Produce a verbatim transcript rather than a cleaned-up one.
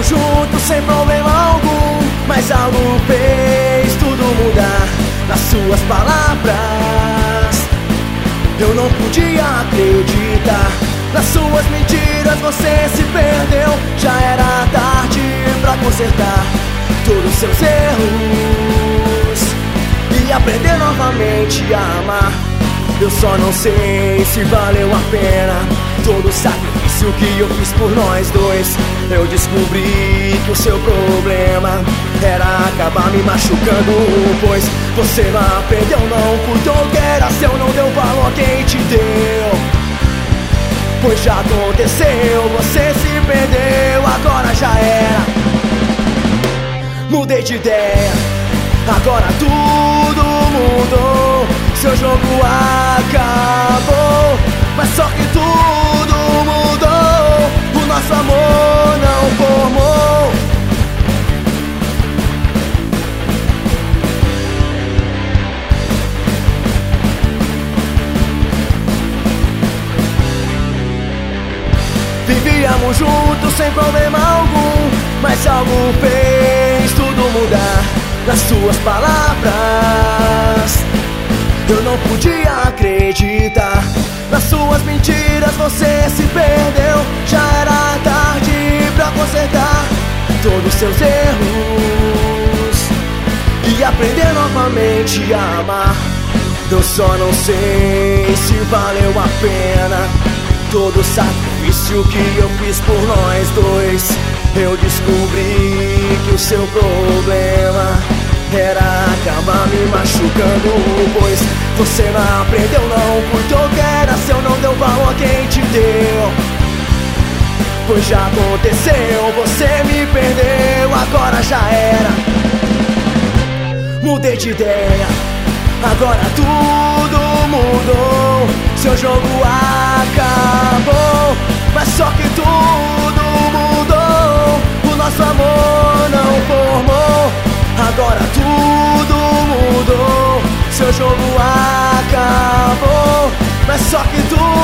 juntos sem problema algum, mas algo fez tudo mudar. Nas suas palavras eu não podia acreditar. Nas suas mentiras você se perdeu. Já era tarde pra consertar todos os seus erros e aprender novamente a amar. Eu só não sei se valeu a pena todo o sacrifício que eu fiz por nós dois. Eu descobri que o seu problema era acabar me machucando, pois você não aprendeu, não cuidou, que era seu, não deu valor a quem te deu. Pois já aconteceu, você se perdeu, agora já era. Mudei de ideia, agora tudo mudou. Seu jogo acabou, mas só que tudo mudou. O nosso amor não formou. Vivíamos juntos sem problema algum, mas algo fez tudo mudar. Nas suas palavras eu não podia acreditar. Nas suas mentiras você se perdeu. Já era tarde pra consertar todos os seus erros e aprender novamente a amar. Eu só não sei se valeu a pena todo o sacrifício que eu fiz por nós dois. Eu descobri que o seu problema era acabar me machucando, pois você não aprendeu, não cuidou, que era seu, não deu valor a quem te deu. Pois já aconteceu, você me perdeu, agora já era. Mudei de ideia, agora tudo mudou. Seu jogo acabou, mas só que tudo mudou. O nosso amor não formou, agora tudo mudou. Seu jogo acabou, mas só que tudo